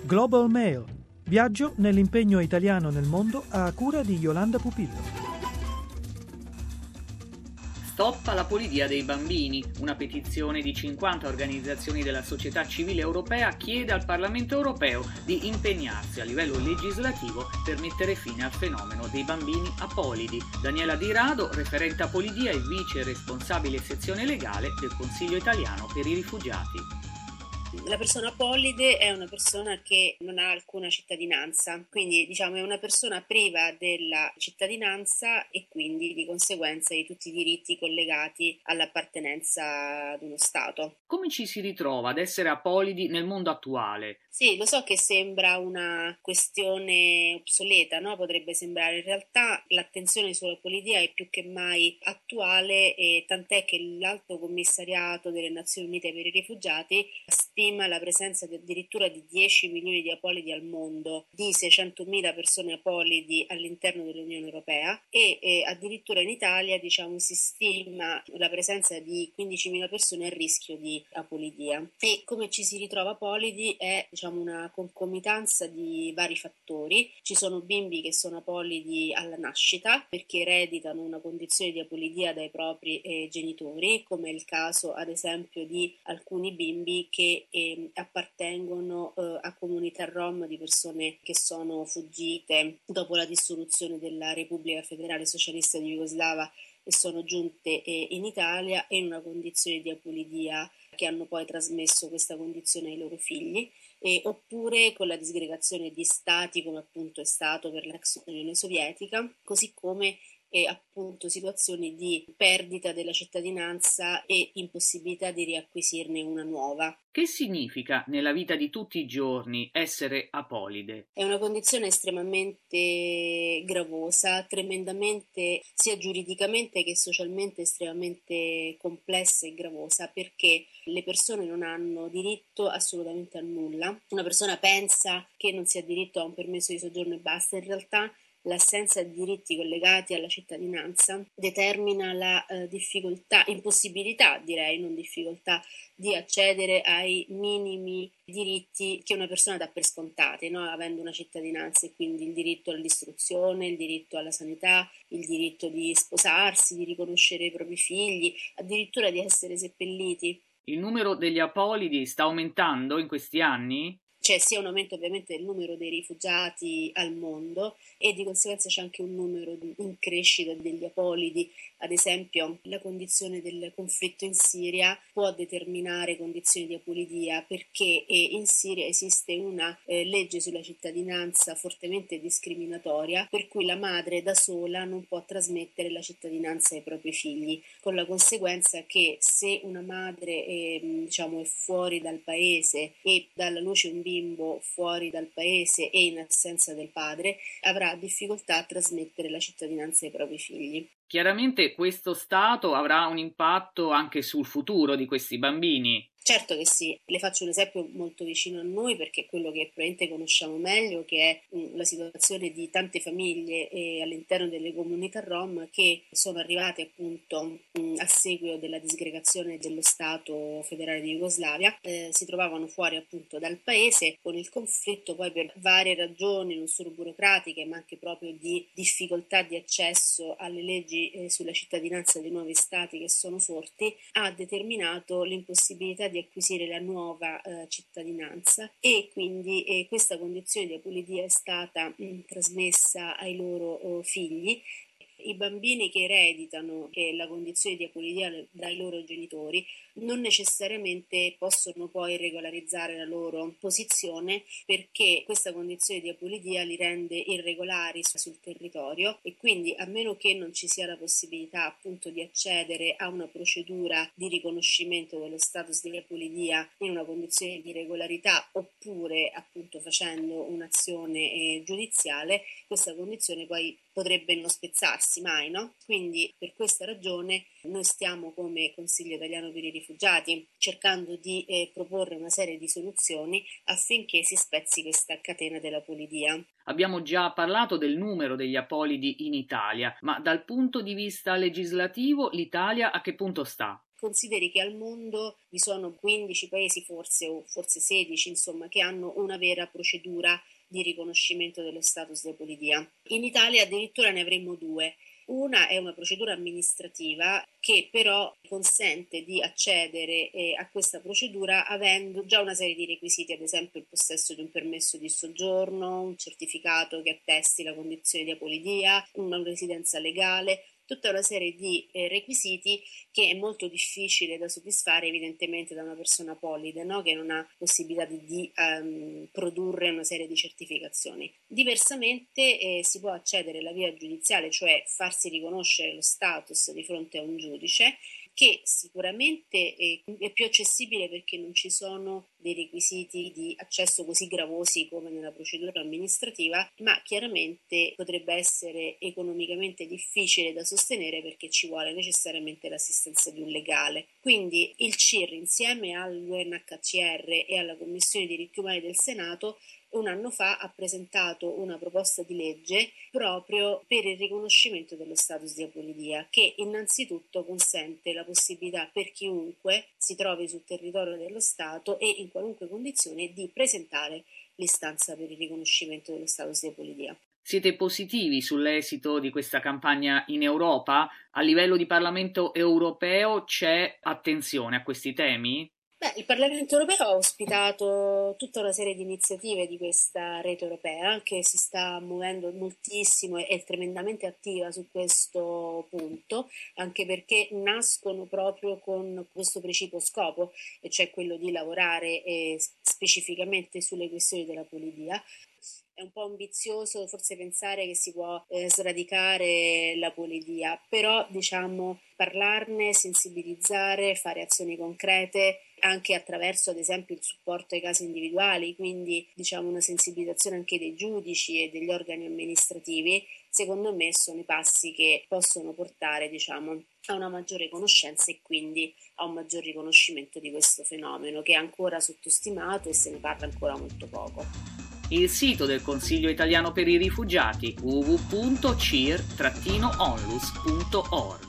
Global Mail. Viaggio nell'impegno italiano nel mondo a cura di Yolanda Pupillo. Stop alla polidia dei bambini. Una petizione di 50 organizzazioni della società civile europea chiede al Parlamento europeo di impegnarsi a livello legislativo per mettere fine al fenomeno dei bambini apolidi. Daniela Di Rado, referente apolidia e vice responsabile sezione legale del Consiglio italiano per i rifugiati. La persona apolide è una persona che non ha alcuna cittadinanza, quindi è una persona priva della cittadinanza e quindi di conseguenza di tutti i diritti collegati all'appartenenza ad uno Stato. Come ci si ritrova ad essere apolidi nel mondo attuale? Sì, lo so che sembra una questione obsoleta, no? Potrebbe sembrare. In realtà l'attenzione sulla polidia è più che mai attuale, e tant'è che l'Alto Commissariato delle Nazioni Unite per i Rifugiati stima la presenza addirittura di 10 milioni di apolidi al mondo, di 600.000 persone apolidi all'interno dell'Unione Europea e addirittura in Italia si stima la presenza di 15.000 persone a rischio di apolidia. E come ci si ritrova apolidi è una concomitanza di vari fattori. Ci sono bimbi che sono apolidi alla nascita perché ereditano una condizione di apolidia dai propri genitori, come è il caso ad esempio di alcuni bimbi che appartengono a comunità rom di persone che sono fuggite dopo la dissoluzione della Repubblica Federale Socialista di Jugoslava e sono giunte in Italia in una condizione di apolidia, che hanno poi trasmesso questa condizione ai loro figli, oppure con la disgregazione di stati, come appunto è stato per l'ex Unione Sovietica, così come appunto situazioni di perdita della cittadinanza e impossibilità di riacquisirne una nuova. Che significa nella vita di tutti i giorni essere apolide? È una condizione estremamente gravosa, tremendamente sia giuridicamente che socialmente estremamente complessa e gravosa, perché le persone non hanno diritto assolutamente a nulla. Una persona pensa che non si ha diritto a un permesso di soggiorno e basta, in realtà l'assenza di diritti collegati alla cittadinanza determina la impossibilità, direi, non difficoltà, di accedere ai minimi diritti che una persona dà per scontati, no? Avendo una cittadinanza, e quindi il diritto all'istruzione, il diritto alla sanità, il diritto di sposarsi, di riconoscere i propri figli, addirittura di essere seppelliti. Il numero degli apolidi sta aumentando in questi anni? C'è sia un aumento ovviamente del numero dei rifugiati al mondo e di conseguenza c'è anche un numero in crescita degli apolidi. Ad esempio, la condizione del conflitto in Siria può determinare condizioni di apolidia perché in Siria esiste una legge sulla cittadinanza fortemente discriminatoria, per cui la madre da sola non può trasmettere la cittadinanza ai propri figli, con la conseguenza che se una madre è fuori dal paese e dà alla luce un bimbo fuori dal paese e in assenza del padre, avrà difficoltà a trasmettere la cittadinanza ai propri figli. Chiaramente questo stato avrà un impatto anche sul futuro di questi bambini. Certo che sì, le faccio un esempio molto vicino a noi perché è quello che probabilmente conosciamo meglio, che è la situazione di tante famiglie all'interno delle comunità rom che sono arrivate appunto a seguito della disgregazione dello Stato federale di Jugoslavia, si trovavano fuori appunto dal paese con il conflitto, poi per varie ragioni non solo burocratiche ma anche proprio di difficoltà di accesso alle leggi sulla cittadinanza dei nuovi stati che sono sorti, ha determinato l'impossibilità di acquisire la nuova cittadinanza e quindi questa condizione di apolidia è stata trasmessa ai loro figli. I bambini che ereditano la condizione di apolidia dai loro genitori non necessariamente possono poi regolarizzare la loro posizione, perché questa condizione di apolidia li rende irregolari sul territorio e quindi, a meno che non ci sia la possibilità appunto di accedere a una procedura di riconoscimento dello status di apolidia in una condizione di regolarità oppure appunto facendo un'azione giudiziale, questa condizione poi potrebbe non spezzarsi mai, no? Quindi per questa ragione noi stiamo come Consiglio Italiano per i Rifugiati cercando di proporre una serie di soluzioni affinché si spezzi questa catena dell'apolidia. Abbiamo già parlato del numero degli apolidi in Italia, ma dal punto di vista legislativo l'Italia a che punto sta? Consideri che al mondo vi sono 15 paesi forse 16, insomma, che hanno una vera procedura di riconoscimento dello status di apolidia. In Italia addirittura ne avremmo 2. Una è una procedura amministrativa che però consente di accedere a questa procedura avendo già una serie di requisiti, ad esempio il possesso di un permesso di soggiorno, un certificato che attesti la condizione di apolidia, una residenza legale, tutta una serie di requisiti che è molto difficile da soddisfare evidentemente da una persona apolide, no? Che non ha possibilità di produrre una serie di certificazioni. Diversamente si può accedere alla via giudiziale, cioè farsi riconoscere lo status di fronte a un giudice, che sicuramente è più accessibile perché non ci sono dei requisiti di accesso così gravosi come nella procedura amministrativa, ma chiaramente potrebbe essere economicamente difficile da sostenere perché ci vuole necessariamente l'assistenza di un legale. Quindi il CIR insieme all'UNHCR e alla Commissione diritti umani del Senato un anno fa ha presentato una proposta di legge proprio per il riconoscimento dello status di apolidia, che innanzitutto consente la possibilità per chiunque si trovi sul territorio dello Stato e in qualunque condizione di presentare l'istanza per il riconoscimento dello status di apolidia. Siete positivi sull'esito di questa campagna in Europa? A livello di Parlamento europeo c'è attenzione a questi temi? Il Parlamento europeo ha ospitato tutta una serie di iniziative di questa rete europea che si sta muovendo moltissimo e è tremendamente attiva su questo punto, anche perché nascono proprio con questo precipuo scopo, e cioè quello di lavorare specificamente sulle questioni della apolidia. È un po' ambizioso forse pensare che si può sradicare l'apolidia, però parlarne, sensibilizzare, fare azioni concrete anche attraverso ad esempio il supporto ai casi individuali, quindi una sensibilizzazione anche dei giudici e degli organi amministrativi, secondo me sono i passi che possono portare a una maggiore conoscenza e quindi a un maggior riconoscimento di questo fenomeno che è ancora sottostimato e se ne parla ancora molto poco. Il sito del Consiglio italiano per i rifugiati www.cir-onlus.org